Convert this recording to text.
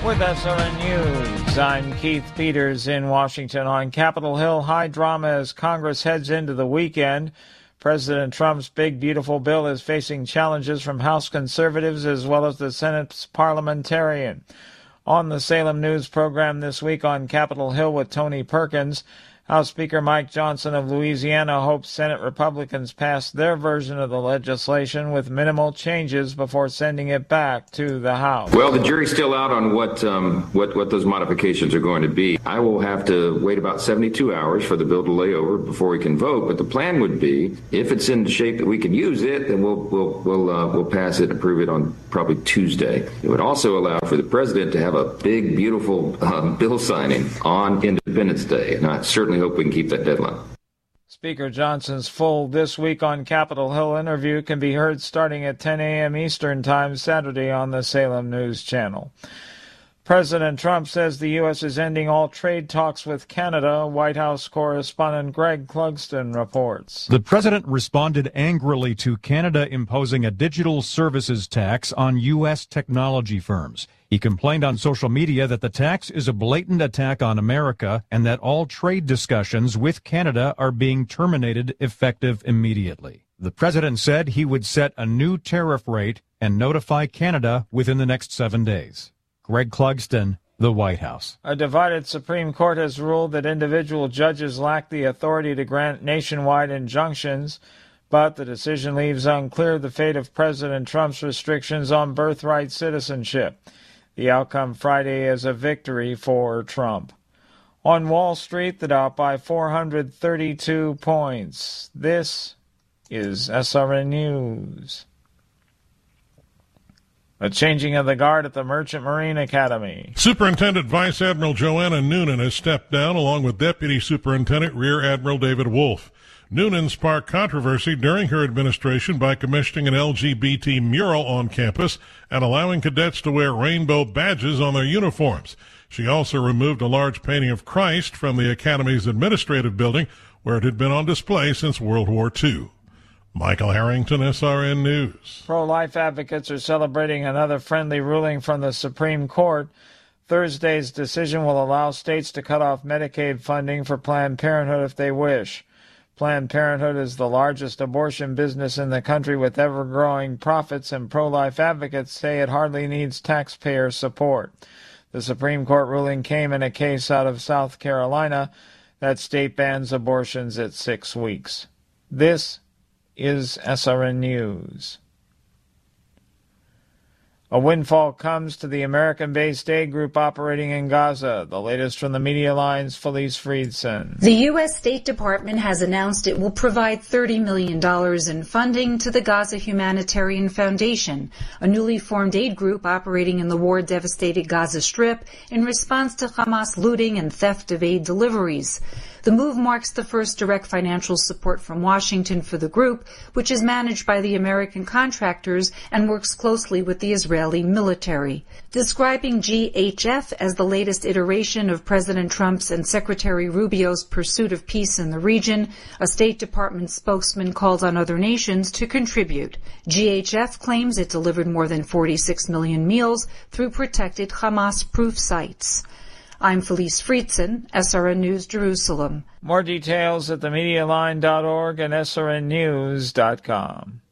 With SRN News, I'm Keith Peters in Washington. On Capitol Hill, high drama as Congress heads into the weekend. President Trump's big, beautiful bill is facing challenges from House conservatives as well as the Senate's parliamentarian. On the Salem News program this week on Capitol Hill with Tony Perkins, House Speaker Mike Johnson of Louisiana hopes Senate Republicans pass their version of the legislation with minimal changes before sending it back to the House. Well, the jury's still out on what those modifications are going to be. I will have to wait about 72 hours for the bill to lay over before we can vote. But the plan would be, if it's in the shape that we can use it, then we'll pass it and approve it on probably Tuesday. It would also allow for the president to have a big, beautiful bill signing on Independence Day, and I certainly hope we can keep that deadline. Speaker Johnson's full This Week on Capitol Hill interview can be heard starting at 10 a.m. Eastern Time Saturday on the Salem News Channel. President Trump says the U.S. is ending all trade talks with Canada. White House correspondent Greg Clugston reports. The president responded angrily to Canada imposing a digital services tax on U.S. technology firms. He complained on social media that the tax is a blatant attack on America and that all trade discussions with Canada are being terminated effective immediately. The president said he would set a new tariff rate and notify Canada within the next 7 days. Greg Clugston, the White House. A divided Supreme Court has ruled that individual judges lack the authority to grant nationwide injunctions, but the decision leaves unclear the fate of President Trump's restrictions on birthright citizenship. The outcome Friday is a victory for Trump. On Wall Street, the Dow up by 432 points. This is SRN News. A changing of the guard at the Merchant Marine Academy. Superintendent Vice Admiral Joanna Noonan has stepped down along with Deputy Superintendent Rear Admiral David Wolf. Noonan sparked controversy during her administration by commissioning an LGBT mural on campus and allowing cadets to wear rainbow badges on their uniforms. She also removed a large painting of Christ from the Academy's administrative building, where it had been on display since World War II. Michael Harrington, SRN News. Pro-life advocates are celebrating another friendly ruling from the Supreme Court. Thursday's decision will allow states to cut off Medicaid funding for Planned Parenthood if they wish. Planned Parenthood is the largest abortion business in the country with ever-growing profits, and pro-life advocates say it hardly needs taxpayer support. The Supreme Court ruling came in a case out of South Carolina. That state bans abortions at 6 weeks. This is SRN News. A windfall comes to the American-based aid group operating in Gaza. The latest from the Media Line's Felice Friedson. The U.S. State Department has announced it will provide $30 million in funding to the Gaza Humanitarian Foundation, a newly formed aid group operating in the war-devastated Gaza Strip in response to Hamas looting and theft of aid deliveries. The move marks the first direct financial support from Washington for the group, which is managed by the American contractors and works closely with the Israeli military. Describing GHF as the latest iteration of President Trump's and Secretary Rubio's pursuit of peace in the region, a State Department spokesman called on other nations to contribute. GHF claims it delivered more than 46 million meals through protected Hamas-proof sites. I'm Felice Friedson, SRN News, Jerusalem. More details at themedialine.org and srnnews.com.